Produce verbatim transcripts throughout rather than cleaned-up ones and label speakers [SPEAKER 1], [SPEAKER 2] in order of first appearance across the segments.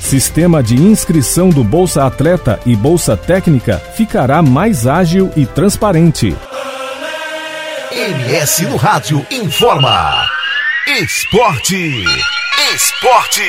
[SPEAKER 1] Sistema de inscrição do Bolsa Atleta e Bolsa Técnica ficará mais ágil e transparente.
[SPEAKER 2] M S no Rádio informa. Esporte. Esporte.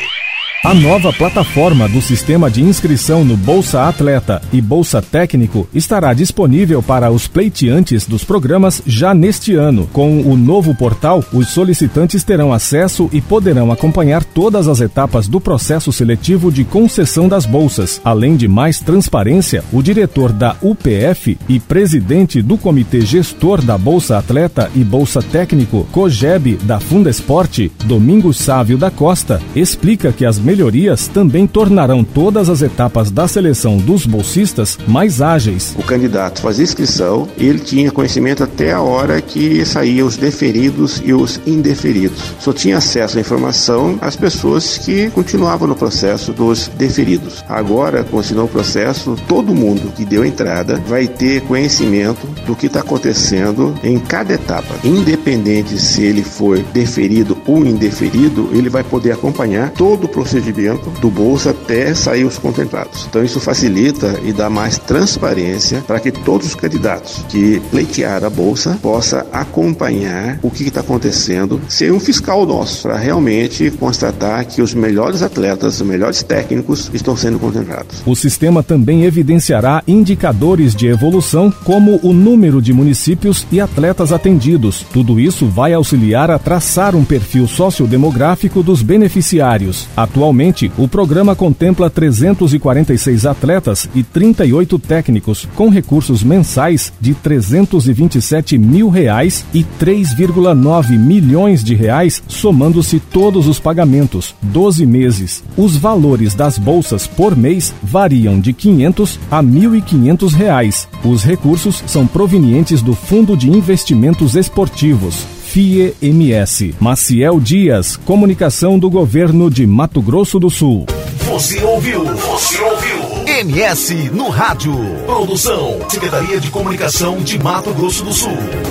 [SPEAKER 1] A nova plataforma do sistema de inscrição no Bolsa Atleta e Bolsa Técnico estará disponível para os pleiteantes dos programas já neste ano. Com o novo portal, os solicitantes terão acesso e poderão acompanhar todas as etapas do processo seletivo de concessão das bolsas. Além de mais transparência, o diretor da U P F e presidente do Comitê Gestor da Bolsa Atleta e Bolsa Técnico, COGEB, da Fundesporte, Domingos Sávio da Costa, explica que as melhorias também tornarão todas as etapas da seleção dos bolsistas mais ágeis.
[SPEAKER 3] O candidato fazia inscrição e ele tinha conhecimento até a hora que saíam os deferidos e os indeferidos. Só tinha acesso à informação as pessoas que continuavam no processo dos deferidos. Agora, com esse novo processo, todo mundo que deu entrada vai ter conhecimento do que está acontecendo em cada etapa. Independente se ele for deferido ou indeferido, ele vai poder acompanhar todo o procedimento do Bolsa até sair os contemplados. Então isso facilita e dá mais transparência para que todos os candidatos que pleitearam a Bolsa possam acompanhar o que está acontecendo, ser um fiscal nosso, para realmente constatar que os melhores atletas, os melhores técnicos estão sendo contemplados.
[SPEAKER 1] O sistema também evidenciará indicadores de evolução, como o número de municípios e atletas atendidos. Tudo isso vai auxiliar a traçar um perfil sociodemográfico dos beneficiários. Atualmente, o programa contempla trezentos e quarenta e seis atletas e trinta e oito técnicos, com recursos mensais de trezentos e vinte e sete mil reais e três vírgula nove milhões de reais, somando-se todos os pagamentos, doze meses. Os valores das bolsas por mês variam de quinhentos a mil e quinhentos reais. Os recursos são provenientes do Fundo de Investimentos Esportivos, F I E M S. Maciel Dias, comunicação do governo de Mato Grosso do Sul.
[SPEAKER 2] Você ouviu? Você ouviu? M S no Rádio. Produção, Secretaria de Comunicação de Mato Grosso do Sul.